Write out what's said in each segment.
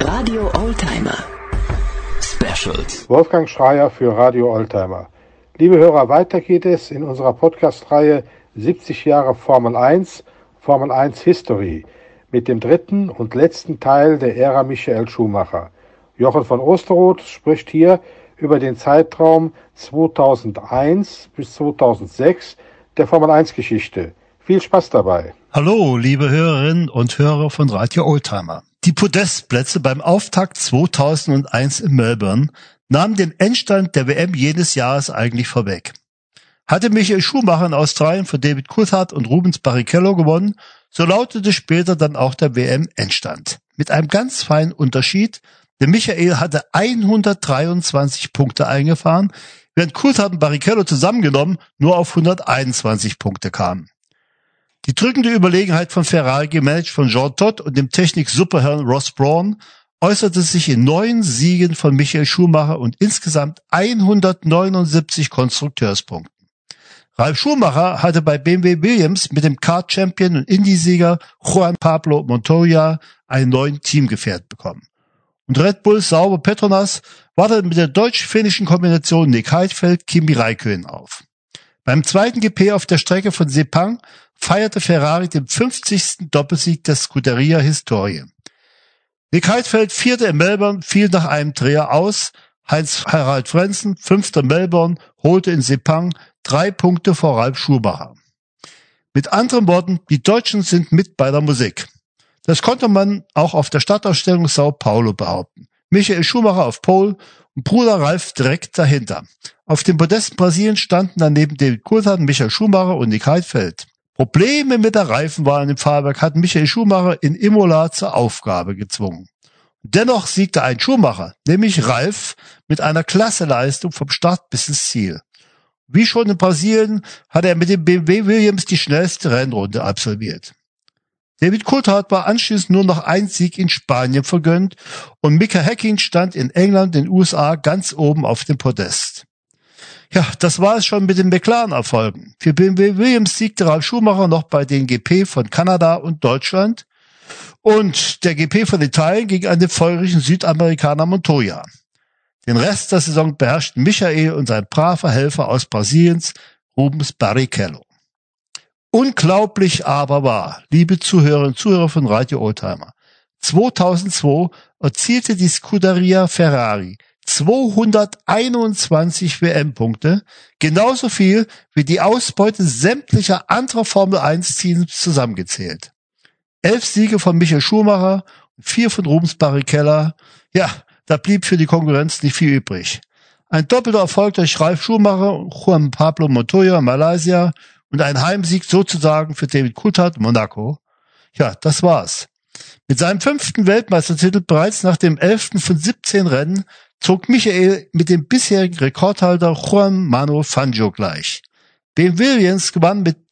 Radio Oldtimer Specials. Wolfgang Schreier für Radio Oldtimer. Liebe Hörer, weiter geht es in unserer Podcast-Reihe 70 Jahre Formel 1, Formel 1 History mit dem dritten und letzten Teil der Ära Michael Schumacher. Jochen von Osterroth spricht hier über den Zeitraum 2001 bis 2006 der Formel 1 Geschichte. Viel Spaß dabei. Hallo, liebe Hörerinnen und Hörer von Radio Oldtimer. Die Podestplätze beim Auftakt 2001 in Melbourne nahmen den Endstand der WM jenes Jahres eigentlich vorweg. Hatte Michael Schumacher in Australien für David Coulthard und Rubens Barrichello gewonnen, so lautete später dann auch der WM-Endstand. Mit einem ganz feinen Unterschied, denn Michael hatte 123 Punkte eingefahren, während Coulthard und Barrichello zusammengenommen nur auf 121 Punkte kamen. Die drückende Überlegenheit von Ferrari, gemanagt von Jean Todt und dem Technik-Superherrn Ross Brawn, äußerte sich in 9 Siegen von Michael Schumacher und insgesamt 179 Konstrukteurspunkten. Ralf Schumacher hatte bei BMW Williams mit dem Kart-Champion und Indy-Sieger Juan Pablo Montoya einen neuen Teamgefährt bekommen. Und Red Bull Sauber Petronas wartete mit der deutsch-finnischen Kombination Nick Heidfeld, Kimi Räikkönen auf. Beim zweiten GP auf der Strecke von Sepang feierte Ferrari den 50. Doppelsieg der Scuderia-Historie. Nick Heidfeld, Vierter in Melbourne, fiel nach einem Dreher aus. Heinz-Harald Frentzen, 5. Melbourne, holte in Sepang 3 Punkte vor Ralf Schumacher. Mit anderen Worten, die Deutschen sind mit bei der Musik. Das konnte man auch auf der Stadtausstellung Sao Paulo behaupten. Michael Schumacher auf Pole und Bruder Ralf direkt dahinter. Auf dem Podest Brasilien standen daneben David Coulthard, Michael Schumacher und Nick Heidfeld. Probleme mit der Reifenwahl im Fahrwerk hatten Michael Schumacher in Imola zur Aufgabe gezwungen. Dennoch siegte ein Schumacher, nämlich Ralf, mit einer Klasseleistung vom Start bis ins Ziel. Wie schon in Brasilien hatte er mit dem BMW Williams die schnellste Rennrunde absolviert. David Coulthard war anschließend nur noch ein Sieg in Spanien vergönnt und Mika Häkkinen stand in England, den USA, ganz oben auf dem Podest. Ja, das war es schon mit den McLaren-Erfolgen. Für BMW Williams siegte Ralf Schumacher noch bei den GP von Kanada und Deutschland und der GP von Italien gegen einen feurigen Südamerikaner Montoya. Den Rest der Saison beherrschten Michael und sein braver Helfer aus Brasiliens, Rubens Barrichello. Unglaublich aber wahr, liebe Zuhörerinnen und Zuhörer von Radio Oldtimer. 2002 erzielte die Scuderia Ferrari 221 WM-Punkte, genauso viel wie die Ausbeute sämtlicher anderer Formel-1-Teams zusammengezählt. 11 Siege von Michael Schumacher und 4 von Rubens Barrichello. Ja, da blieb für die Konkurrenz nicht viel übrig. Ein doppelter Erfolg durch Ralf Schumacher und Juan Pablo Montoya in Malaysia und ein Heimsieg sozusagen für David Coulthard in Monaco. Ja, das war's. Mit seinem 5. Weltmeistertitel bereits nach dem 11. von 17 Rennen zog Michael mit dem bisherigen Rekordhalter Juan Manuel Fangio gleich. BMW Williams gewann mit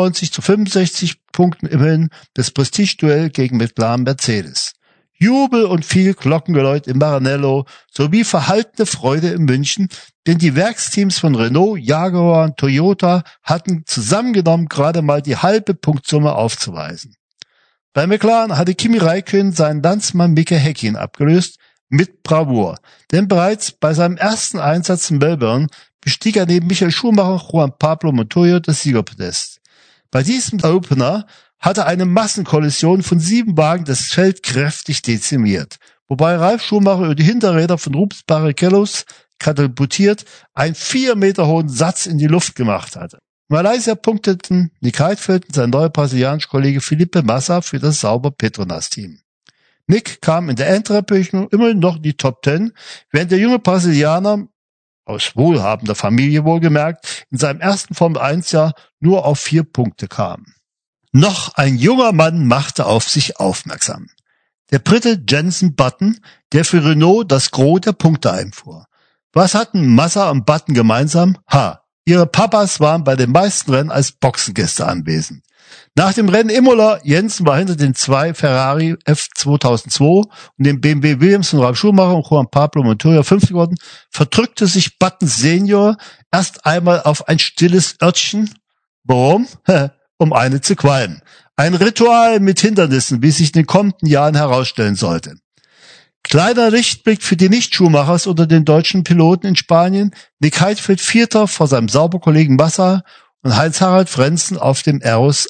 92-65 Punkten immerhin das Prestigeduell gegen McLaren Mercedes. Jubel und viel Glockengeläut in Maranello sowie verhaltene Freude in München, denn die Werksteams von Renault, Jaguar und Toyota hatten zusammengenommen gerade mal die halbe Punktsumme aufzuweisen. Bei McLaren hatte Kimi Räikkönen seinen Landsmann Mika Häkkinen abgelöst, mit Bravour, denn bereits bei seinem ersten Einsatz in Melbourne bestieg er neben Michael Schumacher Juan Pablo Montoya das Siegerpodest. Bei diesem Opener hatte eine Massenkollision von 7 Wagen das Feld kräftig dezimiert, wobei Ralf Schumacher über die Hinterräder von Rubens Barrichellos katapultiert einen 4 Meter hohen Satz in die Luft gemacht hatte. In Malaysia punkteten Nick Heidfeld und sein neuer brasilianischer Kollege Felipe Massa für das Sauber Petronas-Team. Nick kam in der Endabrechnung immerhin noch in die Top 10, während der junge Brasilianer, aus wohlhabender Familie wohlgemerkt, in seinem ersten Formel-1-Jahr nur auf 4 Punkte kam. Noch ein junger Mann machte auf sich aufmerksam. Der Brite Jenson Button, der für Renault das Gros der Punkte einfuhr. Was hatten Massa und Button gemeinsam? Ihre Papas waren bei den meisten Rennen als Boxengäste anwesend. Nach dem Rennen Imola, Jensen war hinter den 2 Ferrari F2002 und dem BMW Williams von Ralf Schumacher und Juan Pablo Montoya 5 geworden, verdrückte sich Button Senior erst einmal auf ein stilles Örtchen. Warum? Um eine zu qualmen. Ein Ritual mit Hindernissen, wie sich in den kommenden Jahren herausstellen sollte. Kleiner Lichtblick für die Nicht-Schumachers unter den deutschen Piloten in Spanien. Nick Heidfeld Vierter vor seinem Sauberkollegen Massa und Heinz-Harald Frentzen auf dem Airos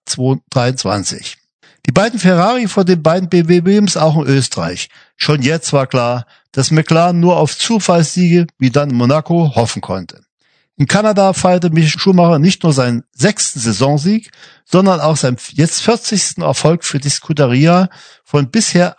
A223. Die beiden Ferrari vor den beiden BMW Williams auch in Österreich. Schon jetzt war klar, dass McLaren nur auf Zufallssiege wie dann in Monaco hoffen konnte. In Kanada feierte Michael Schumacher nicht nur seinen 6. Saisonsieg, sondern auch seinen jetzt 40. Erfolg für die Scuderia von bisher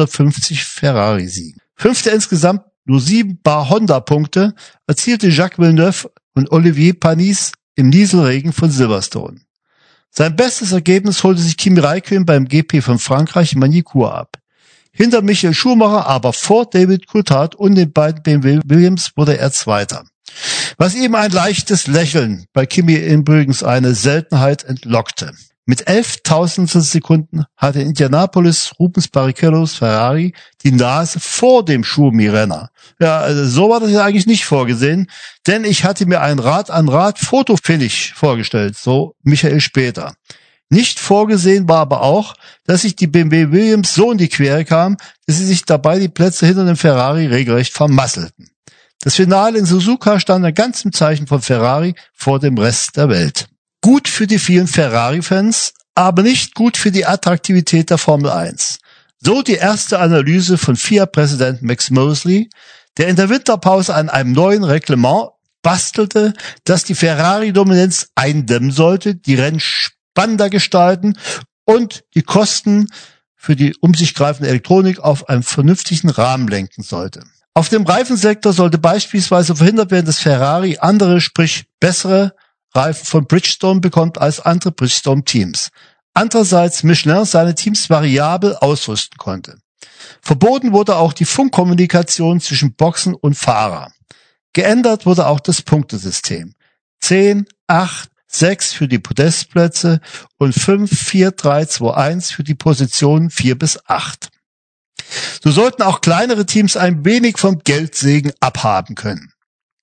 150 Ferrari-Siegen. 5. insgesamt nur 7 Bar Honda-Punkte erzielte Jacques Villeneuve und Olivier Panis im Nieselregen von Silverstone. Sein bestes Ergebnis holte sich Kimi Räikkönen beim GP von Frankreich in Magny-Cours ab. Hinter Michael Schumacher, aber vor David Coulthard und den beiden BMW Williams wurde er Zweiter. Was ihm ein leichtes Lächeln bei Kimi übrigens eine Seltenheit entlockte. Mit 11.000 Sekunden hatte in Indianapolis Rubens Barrichellos Ferrari die Nase vor dem Schumi-Renner. Ja, also so war das ja eigentlich nicht vorgesehen, denn ich hatte mir ein Rad-an-Rad-Fotofinish vorgestellt, so Michael später. Nicht vorgesehen war aber auch, dass sich die BMW Williams so in die Quere kam, dass sie sich dabei die Plätze hinter dem Ferrari regelrecht vermasselten. Das Finale in Suzuka stand dann ganz im Zeichen von Ferrari vor dem Rest der Welt. Gut für die vielen Ferrari-Fans, aber nicht gut für die Attraktivität der Formel 1. So die erste Analyse von FIA-Präsident Max Mosley, der in der Winterpause an einem neuen Reglement bastelte, das die Ferrari-Dominanz eindämmen sollte, die Rennen spannender gestalten und die Kosten für die um sich greifende Elektronik auf einen vernünftigen Rahmen lenken sollte. Auf dem Reifensektor sollte beispielsweise verhindert werden, dass Ferrari andere, sprich bessere Reifen von Bridgestone bekommt als andere Bridgestone-Teams. Andererseits Michelin seine Teams variabel ausrüsten konnte. Verboten wurde auch die Funkkommunikation zwischen Boxen und Fahrer. Geändert wurde auch das Punktesystem. 10, 8, 6 für die Podestplätze und 5, 4, 3, 2, 1 für die Positionen 4 bis 8. So sollten auch kleinere Teams ein wenig vom Geldsegen abhaben können.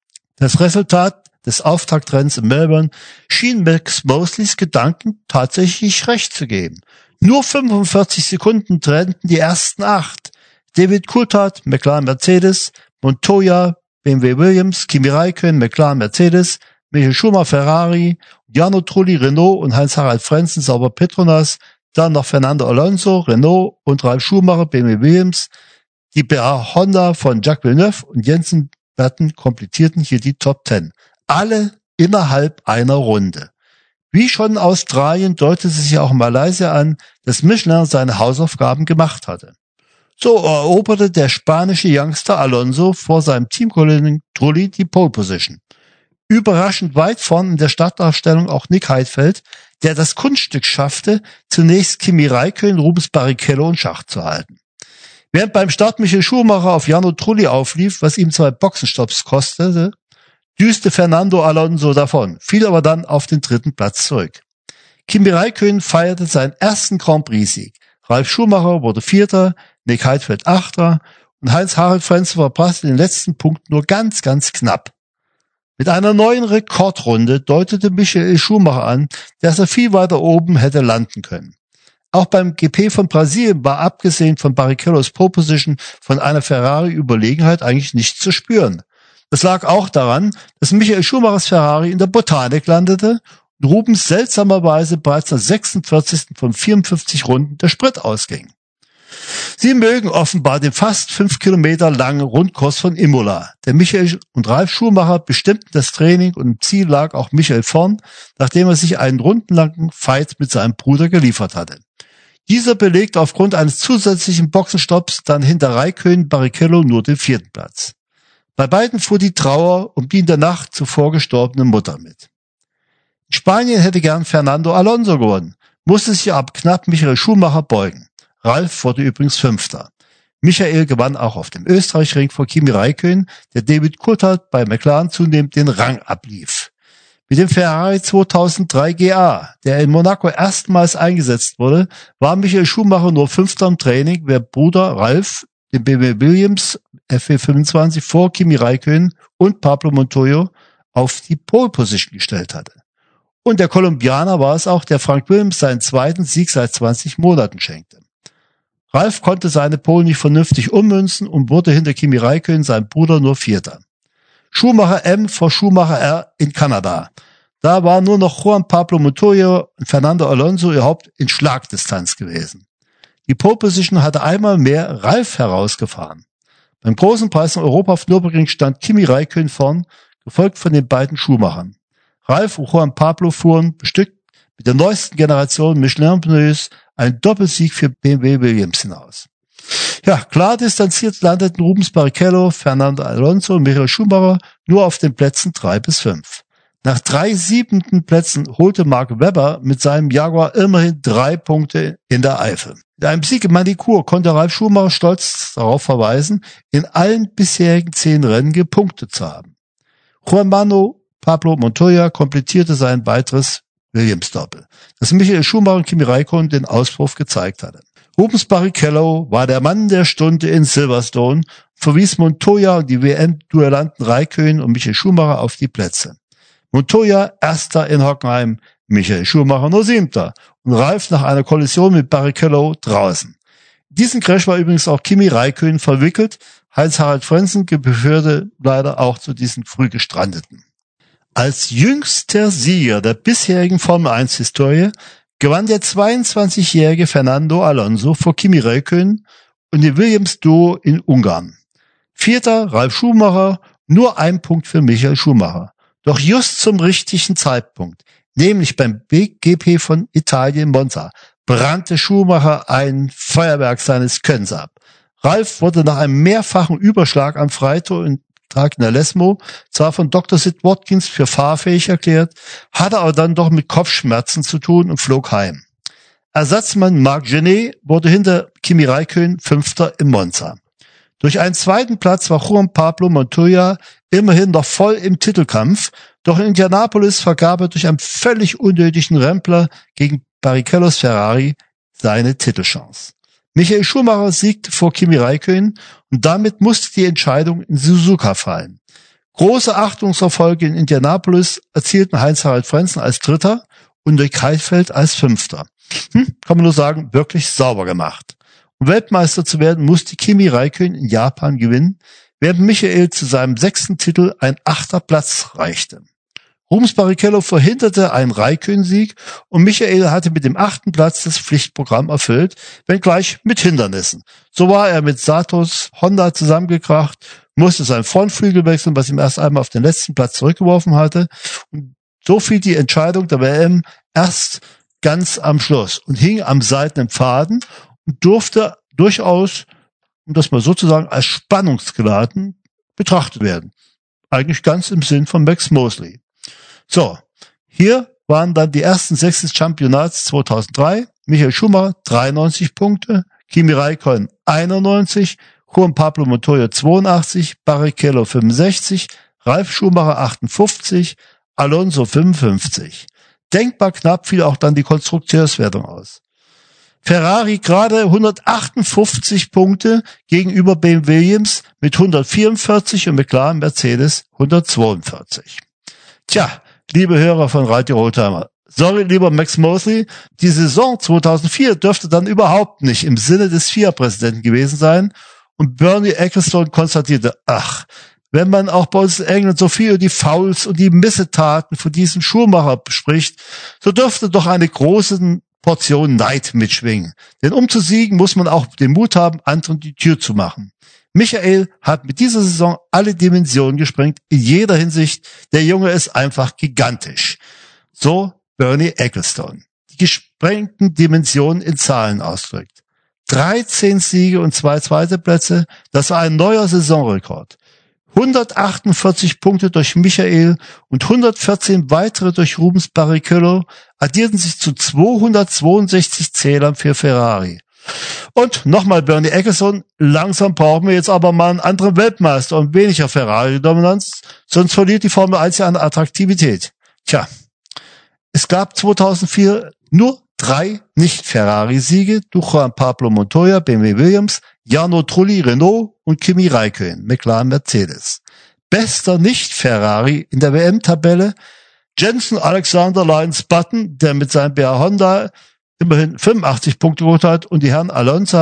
Das Resultat des Auftaktrennens in Melbourne schien Max Mosleys Gedanken tatsächlich recht zu geben. Nur 45 Sekunden trennten die ersten 8. David Coulthard, McLaren Mercedes, Montoya, BMW Williams, Kimi Räikkönen, McLaren Mercedes, Michael Schumacher Ferrari, Jarno Trulli Renault und Heinz-Harald Frentzen Sauber Petronas, dann noch Fernando Alonso, Renault und Ralf Schumacher, BMW Williams. Die BA Honda von Jacques Villeneuve und Jensen Button komplettierten hier die Top 10. Alle innerhalb einer Runde. Wie schon in Australien deutete sich auch in Malaysia an, dass Michelin seine Hausaufgaben gemacht hatte. So eroberte der spanische Youngster Alonso vor seinem Teamkollegen Trulli die Pole Position. Überraschend weit vorn in der Startaufstellung auch Nick Heidfeld, der das Kunststück schaffte, zunächst Kimi Räikkönen, Rubens Barrichello in Schach zu halten. Während beim Start Michael Schumacher auf Jarno Trulli auflief, was ihm 2 Boxenstopps kostete, düste Fernando Alonso davon, fiel aber dann auf den 3. Platz zurück. Kimi Räikkönen feierte seinen ersten Grand Prix-Sieg. Ralf Schumacher wurde 4., Nick Heidfeld 8. und Heinz-Harald Frentzen verpasste den letzten Punkt nur ganz, ganz knapp. Mit einer neuen Rekordrunde deutete Michael Schumacher an, dass er viel weiter oben hätte landen können. Auch beim GP von Brasilien war abgesehen von Barrichellos Pole Position von einer Ferrari-Überlegenheit eigentlich nichts zu spüren. Das lag auch daran, dass Michael Schumachers Ferrari in der Botanik landete und Rubens seltsamerweise bereits nach 46. von 54 Runden der Sprit ausging. Sie mögen offenbar den fast 5 Kilometer langen Rundkurs von Imola. Der Michael und Ralf Schumacher bestimmten das Training und im Ziel lag auch Michael vorn, nachdem er sich einen rundenlangen Fight mit seinem Bruder geliefert hatte. Dieser belegte aufgrund eines zusätzlichen Boxenstopps dann hinter Räikkönen Barrichello nur den 4. Platz. Bei beiden fuhr die Trauer um die in der Nacht zuvor gestorbene Mutter mit. In Spanien hätte gern Fernando Alonso gewonnen, musste sich ab knapp Michael Schumacher beugen. Ralf wurde übrigens 5. Michael gewann auch auf dem Österreich-Ring vor Kimi Räikkönen, der David Coulthard bei McLaren zunehmend den Rang ablief. Mit dem Ferrari 2003 GA, der in Monaco erstmals eingesetzt wurde, war Michael Schumacher nur 5. im Training, während Bruder Ralf den BMW Williams FW25 vor Kimi Räikkönen und Pablo Montoya auf die Pole Position gestellt hatte. Und der Kolumbianer war es auch, der Frank Williams seinen 2. Sieg seit 20 Monaten schenkte. Ralf konnte seine Pole nicht vernünftig ummünzen und wurde hinter Kimi Räikkönen, seinem Bruder, nur Vierter. Schumacher M vor Schumacher R in Kanada. Da war nur noch Juan Pablo Montoya und Fernando Alonso überhaupt in Schlagdistanz gewesen. Die Pole Position hatte einmal mehr Ralf herausgefahren. Beim großen Preis in Europa auf Nürburgring stand Kimi Räikkönen vorn, gefolgt von den beiden Schumachern. Ralf und Juan Pablo fuhren bestückt mit der neuesten Generation Michelin-Pneus einen Doppelsieg für BMW Williams hinaus. Ja, klar distanziert landeten Rubens Barrichello, Fernando Alonso und Michael Schumacher nur auf den Plätzen 3 bis 5. Nach 3 7. Plätzen holte Mark Webber mit seinem Jaguar immerhin 3 Punkte in der Eifel. Mit einem Sieg in Manicourt konnte Ralf Schumacher stolz darauf verweisen, in allen bisherigen 10 Rennen gepunktet zu haben. Juan Pablo Montoya komplettierte sein weiteres Williams-Doppel, das Michael Schumacher und Kimi Räikkönen den Auspuff gezeigt hatte. Rubens Barrichello war der Mann der Stunde in Silverstone, verwies Montoya und die WM-Duellanten Räikkönen und Michael Schumacher auf die Plätze. Montoya Erster in Hockenheim, Michael Schumacher nur 7. und Ralf nach einer Kollision mit Barrichello draußen. In diesen Crash war übrigens auch Kimi Räikkönen verwickelt. Heinz-Harald Frentzen gehörte leider auch zu diesen früh gestrandeten. Als jüngster Sieger der bisherigen Formel-1-Historie gewann der 22-jährige Fernando Alonso vor Kimi Räikkönen und dem Williams-Duo in Ungarn. 4. Ralf Schumacher, nur 1 Punkt für Michael Schumacher. Doch just zum richtigen Zeitpunkt, nämlich beim GP von Italien Monza, brannte Schumacher ein Feuerwerk seines Könnens ab. Ralf wurde nach einem mehrfachen Überschlag am Freitag in der Lesmo zwar von Dr. Sid Watkins für fahrfähig erklärt, hatte aber dann doch mit Kopfschmerzen zu tun und flog heim. Ersatzmann Marc Genet wurde hinter Kimi Räikkönen 5. im Monza. Durch einen 2. Platz war Juan Pablo Montoya immerhin noch voll im Titelkampf, doch in Indianapolis vergab er durch einen völlig unnötigen Rempler gegen Barrichellos Ferrari seine Titelchance. Michael Schumacher siegte vor Kimi Räikkönen und damit musste die Entscheidung in Suzuka fallen. Große Achtungserfolge in Indianapolis erzielten Heinz-Harald Frentzen als 3. und Dirk Heidfeld als 5. Kann man nur sagen, wirklich sauber gemacht. Um Weltmeister zu werden, musste Kimi Räikkönen in Japan gewinnen, während Michael zu seinem 6. Titel ein 8. Platz reichte. Rubens Barrichello verhinderte einen Räikkönen-Sieg und Michael hatte mit dem 8. Platz das Pflichtprogramm erfüllt, wenngleich mit Hindernissen. So war er mit Satos Honda zusammengekracht, musste seinen Frontflügel wechseln, was ihm erst einmal auf den letzten Platz zurückgeworfen hatte. Und so fiel die Entscheidung der WM erst ganz am Schluss und hing am seidenen Faden und durfte durchaus, um das mal sozusagen als spannungsgeladen betrachtet werden. Eigentlich ganz im Sinn von Max Mosley. So, hier waren dann die ersten 6 des Championats 2003. Michael Schumacher 93 Punkte, Kimi Räikkönen 91, Juan Pablo Montoya 82, Barrichello 65, Ralf Schumacher 58, Alonso 55. Denkbar knapp fiel auch dann die Konstrukteurswertung aus. Ferrari gerade 158 Punkte gegenüber BMW Williams mit 144 und McLaren Mercedes 142. Tja, liebe Hörer von Radio Oldtimer, sorry, lieber Max Mosley, die Saison 2004 dürfte dann überhaupt nicht im Sinne des FIA-Präsidenten gewesen sein und Bernie Ecclestone konstatierte, ach, wenn man auch bei uns in England so viel über die Fouls und die Missetaten von diesem Schumacher spricht, so dürfte doch eine große Portion Neid mitschwingen. Denn um zu siegen, muss man auch den Mut haben, anderen die Tür zu machen. Michael hat mit dieser Saison alle Dimensionen gesprengt, in jeder Hinsicht. Der Junge ist einfach gigantisch. So Bernie Ecclestone. Die gesprengten Dimensionen in Zahlen ausdrückt. 13 Siege und 2 zweite Plätze, das war ein neuer Saisonrekord. 148 Punkte durch Michael und 114 weitere durch Rubens Barrichello addierten sich zu 262 Zählern für Ferrari. Und nochmal Bernie Ecclestone, langsam brauchen wir jetzt aber mal einen anderen Weltmeister und weniger Ferrari-Dominanz, sonst verliert die Formel 1 ja an Attraktivität. Tja, es gab 2004 nur 3 Nicht-Ferrari-Siege durch Juan Pablo Montoya, BMW Williams, Jarno Trulli, Renault und Kimi Räikkönen, McLaren Mercedes. Bester Nicht-Ferrari in der WM-Tabelle, Jenson Alexander Lyons Button, der mit seinem BR Honda immerhin 85 Punkte geholt hat, und die Herren Alonso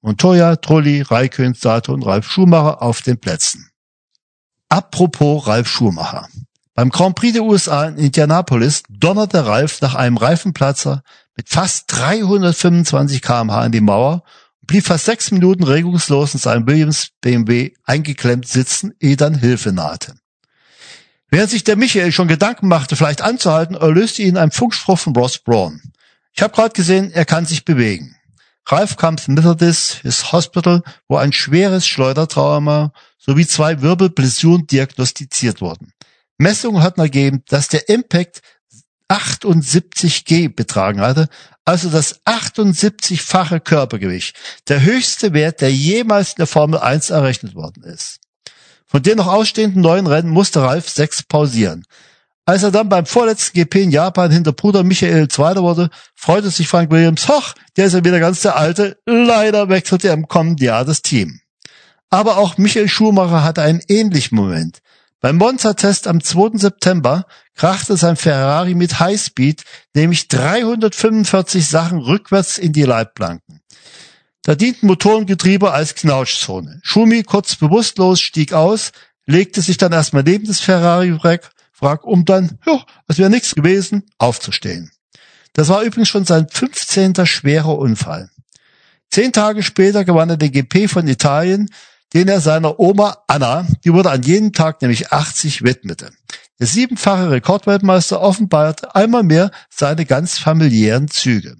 Montoya, Trulli, Räikkönen, Sato und Ralf Schumacher auf den Plätzen. Apropos Ralf Schumacher. Beim Grand Prix der USA in Indianapolis donnerte Ralf nach einem Reifenplatzer mit fast 325 km/h in die Mauer und blieb fast 6 Minuten regungslos in seinem Williams BMW eingeklemmt sitzen, ehe dann Hilfe nahte. Während sich der Michael schon Gedanken machte, vielleicht anzuhalten, erlöste ihn ein Funkspruch von Ross Brawn. Ich habe gerade gesehen, er kann sich bewegen. Ralf kam zum Methodist Hospital, wo ein schweres Schleudertrauma sowie 2 Wirbelblessuren diagnostiziert wurden. Messungen hatten ergeben, dass der Impact 78 G betragen hatte, also das 78-fache Körpergewicht, der höchste Wert, der jemals in der Formel 1 errechnet worden ist. Von den noch ausstehenden 9 Rennen musste Ralf 6 pausieren. Als er dann beim vorletzten GP in Japan hinter Bruder Michael Zweiter wurde, freute sich Frank Williams, hoch, der ist ja wieder ganz der Alte. Leider wechselte er im kommenden Jahr das Team. Aber auch Michael Schumacher hatte einen ähnlichen Moment. Beim Monza-Test am 2. September krachte sein Ferrari mit Highspeed, nämlich 345 Sachen rückwärts in die Leitplanken. Da dienten Motorengetriebe als Knautschzone. Schumi, kurz bewusstlos, stieg aus, legte sich dann erstmal neben das Ferrari-Wrack, um dann, als wäre nichts gewesen, aufzustehen. Das war übrigens schon sein 15. schwerer Unfall. 10 Tage später gewann er den GP von Italien, den er seiner Oma Anna, die wurde an jenem Tag nämlich 80, widmete. Der 7-fache Rekordweltmeister offenbarte einmal mehr seine ganz familiären Züge.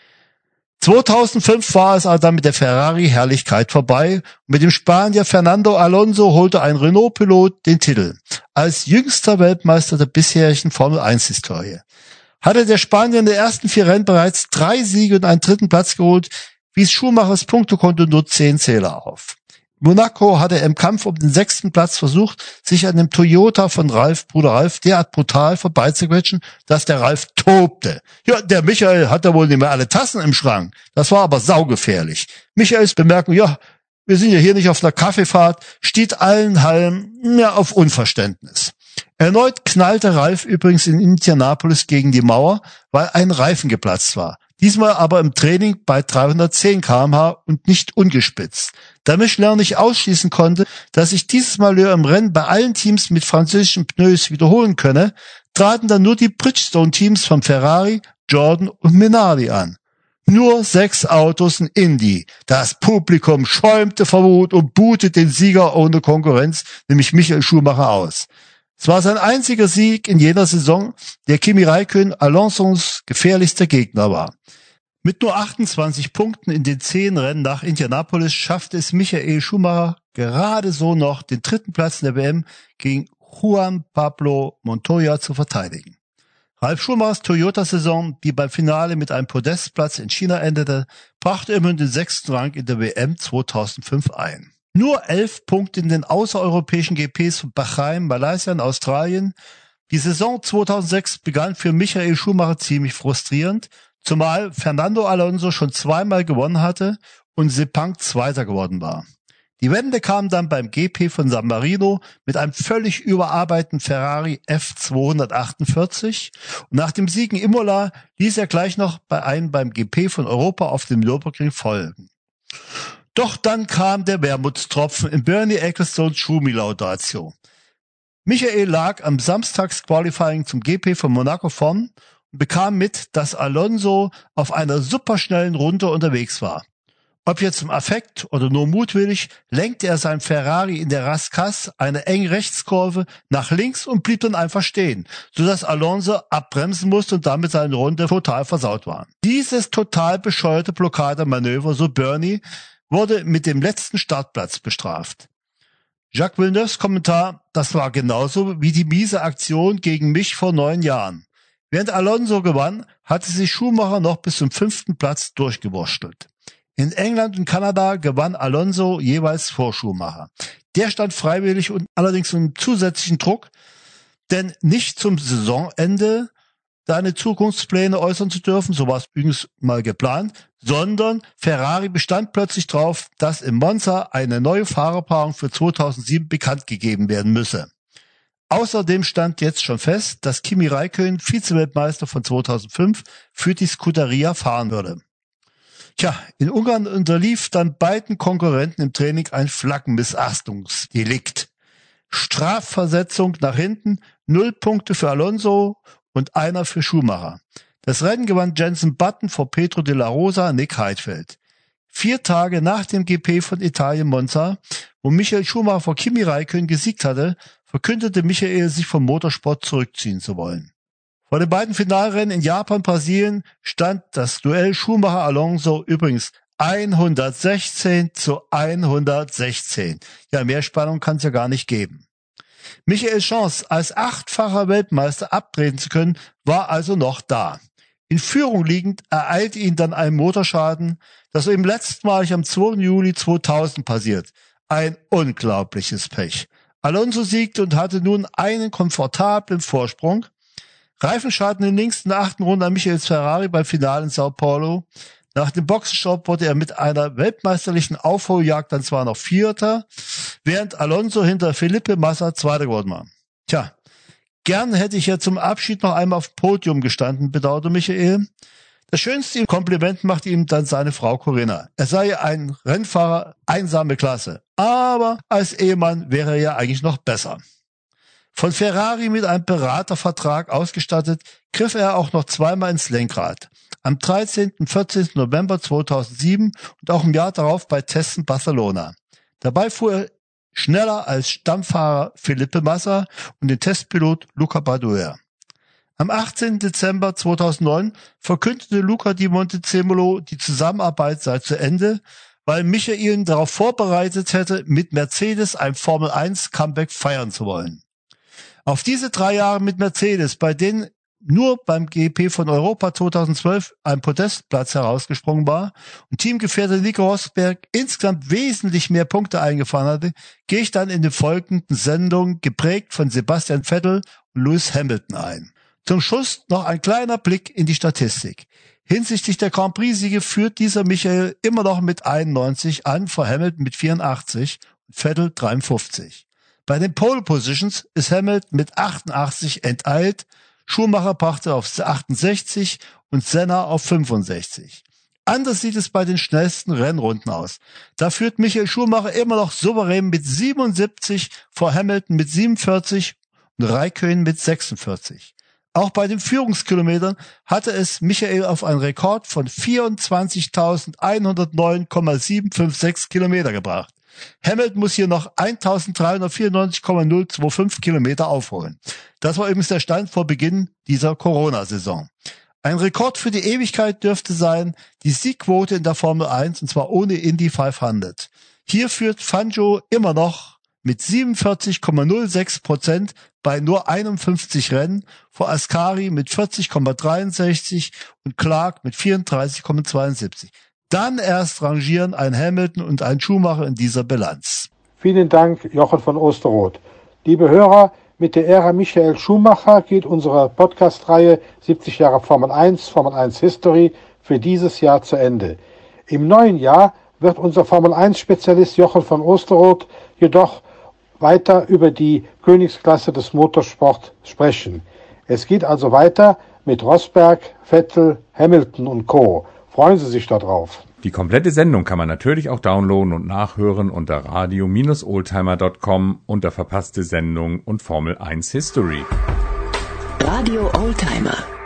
2005 war es aber dann mit der Ferrari-Herrlichkeit vorbei und mit dem Spanier Fernando Alonso holte ein Renault-Pilot den Titel. Als jüngster Weltmeister der bisherigen Formel-1-Historie. Hatte der Spanier in den ersten 4 Rennen bereits 3 Siege und einen 3. Platz geholt, wies Schumachers Punktekonto nur 10 Zähler auf. Monaco hatte im Kampf um den 6. Platz versucht, sich an dem Toyota von Bruder Ralf, derart brutal vorbeizuquetschen, dass der Ralf tobte. Ja, der Michael hatte wohl nicht mehr alle Tassen im Schrank. Das war aber saugefährlich. Michaels Bemerkung, ja, wir sind ja hier nicht auf einer Kaffeefahrt, steht allen Hallen auf Unverständnis. Erneut knallte Ralf übrigens in Indianapolis gegen die Mauer, weil ein Reifen geplatzt war. Diesmal aber im Training bei 310 km/h und nicht ungespitzt. Da Michelin nicht ausschließen konnte, dass sich dieses Malheur im Rennen bei allen Teams mit französischen Pneus wiederholen könne, traten dann nur die Bridgestone-Teams von Ferrari, Jordan und Minardi an. Nur 6 Autos in Indy. Das Publikum schäumte vor Wut und buhte den Sieger ohne Konkurrenz, nämlich Michael Schumacher, aus. Es war sein einziger Sieg in jener Saison, der Kimi Räikkönen Alonsos gefährlichster Gegner war. Mit nur 28 Punkten in den 10 Rennen nach Indianapolis schaffte es Michael Schumacher gerade so noch, den 3. Platz in der WM gegen Juan Pablo Montoya zu verteidigen. Ralf Schumachers Toyota-Saison, die beim Finale mit einem Podestplatz in China endete, brachte immerhin den 6. Rang in der WM 2005 ein. Nur 11 Punkte in den außereuropäischen GPs von Bahrain, Malaysia und Australien. Die Saison 2006 begann für Michael Schumacher ziemlich frustrierend, zumal Fernando Alonso schon 2-mal gewonnen hatte und Sepang Zweiter geworden war. Die Wende kam dann beim GP von San Marino mit einem völlig überarbeiteten Ferrari F248 und nach dem Sieg in Imola ließ er gleich noch beim GP von Europa auf dem Nürburgring folgen. Doch dann kam der Wermutstropfen in Bernie Ecclestones Schumi-Laudatio. Michael lag am Samstagsqualifying zum GP von Monaco vorn und bekam mit, dass Alonso auf einer superschnellen Runde unterwegs war. Ob jetzt im Affekt oder nur mutwillig, lenkte er sein Ferrari in der Rascasse eine enge Rechtskurve nach links und blieb dann einfach stehen, sodass Alonso abbremsen musste und damit seine Runde total versaut war. Dieses total bescheuerte Blockademanöver, so Bernie, wurde mit dem letzten Startplatz bestraft. Jacques Villeneuves Kommentar: Das war genauso wie die miese Aktion gegen mich vor 9 Jahren. Während Alonso gewann, hatte sich Schumacher noch bis zum 5. Platz durchgewurstelt. In England und Kanada gewann Alonso jeweils vor Schumacher. Der stand freiwillig und allerdings unter zusätzlichen Druck, denn nicht zum Saisonende seine Zukunftspläne äußern zu dürfen, so war es übrigens mal geplant, sondern Ferrari bestand plötzlich drauf, dass in Monza eine neue Fahrerpaarung für 2007 bekannt gegeben werden müsse. Außerdem stand jetzt schon fest, dass Kimi Räikkönen, Vizeweltmeister von 2005, für die Scuderia fahren würde. Tja, in Ungarn unterlief dann beiden Konkurrenten im Training ein Flaggenmissachtungsdelikt. Strafversetzung nach hinten, 0 Punkte für Alonso und 1 für Schumacher. Das Rennen gewann Jenson Button vor Pedro de la Rosa, Nick Heidfeld. 4 Tage nach dem GP von Italien Monza, wo Michael Schumacher vor Kimi Räikkönen gesiegt hatte, verkündete Michael, sich vom Motorsport zurückziehen zu wollen. Vor den beiden Finalrennen in Japan, Brasilien stand das Duell Schumacher-Alonso übrigens 116:116. Ja, mehr Spannung kann es ja gar nicht geben. Michaels Chance, als 8-facher Weltmeister abtreten zu können, war also noch da. In Führung liegend ereilte ihn dann ein Motorschaden, das ihm letztmalig am 2. Juli 2000 passiert. Ein unglaubliches Pech. Alonso siegte und hatte nun einen komfortablen Vorsprung. Reifenschaden in links in der 8. Runde an Michaels Ferrari beim Finale in Sao Paulo. Nach dem Boxenstopp wurde er mit einer weltmeisterlichen Aufholjagd dann zwar noch Vierter, während Alonso hinter Felipe Massa Zweiter geworden war. Tja, gern hätte ich ja zum Abschied noch einmal auf dem Podium gestanden, bedauerte Michael. Das schönste Kompliment machte ihm dann seine Frau Corinna. Er sei ein Rennfahrer, einsame Klasse. Aber als Ehemann wäre er ja eigentlich noch besser. Von Ferrari mit einem Beratervertrag ausgestattet, griff er auch noch zweimal ins Lenkrad. Am 13. und 14. November 2007 und auch im Jahr darauf bei Tests in Barcelona. Dabei fuhr er schneller als Stammfahrer Felipe Massa und den Testpilot Luca Badoer. Am 18. Dezember 2009 verkündete Luca Di Montezemolo, die Zusammenarbeit sei zu Ende, weil Michael ihn darauf vorbereitet hätte, mit Mercedes ein Formel-1-Comeback feiern zu wollen. Auf diese 3 Jahre mit Mercedes, bei denen nur beim GP von Europa 2012 ein Podestplatz herausgesprungen war und Teamgefährte Nico Rosberg insgesamt wesentlich mehr Punkte eingefahren hatte, gehe ich dann in den folgenden Sendungen geprägt von Sebastian Vettel und Lewis Hamilton ein. Zum Schluss noch ein kleiner Blick in die Statistik. Hinsichtlich der Grand Prix-Siege führt dieser Michael immer noch mit 91 an, vor Hamilton mit 84 und Vettel 53. Bei den Pole Positions ist Hamilton mit 88 enteilt, Schumacher brachte auf 68 und Senna auf 65. Anders sieht es bei den schnellsten Rennrunden aus. Da führt Michael Schumacher immer noch souverän mit 77 vor Hamilton mit 47 und Räikkönen mit 46. Auch bei den Führungskilometern hatte es Michael auf einen Rekord von 24.109,756 Kilometer gebracht. Hamilton muss hier noch 1.394,025 Kilometer aufholen. Das war übrigens der Stand vor Beginn dieser Corona-Saison. Ein Rekord für die Ewigkeit dürfte sein die Siegquote in der Formel 1, und zwar ohne Indy 500. Hier führt Fangio immer noch mit 47,06% bei nur 51 Rennen, vor Ascari mit 40,63 und Clark mit 34,72. Dann erst rangieren ein Hamilton und ein Schumacher in dieser Bilanz. Vielen Dank, Jochen von Osterroth. Liebe Hörer, mit der Ära Michael Schumacher geht unsere Podcast-Reihe 70 Jahre Formel 1 History für dieses Jahr zu Ende. Im neuen Jahr wird unser Formel 1-Spezialist Jochen von Osterroth jedoch weiter über die Königsklasse des Motorsports sprechen. Es geht also weiter mit Rosberg, Vettel, Hamilton und Co. Freuen Sie sich darauf. Die komplette Sendung kann man natürlich auch downloaden und nachhören unter radio-oldtimer.com unter verpasste Sendung und Formel 1 History. Radio Oldtimer.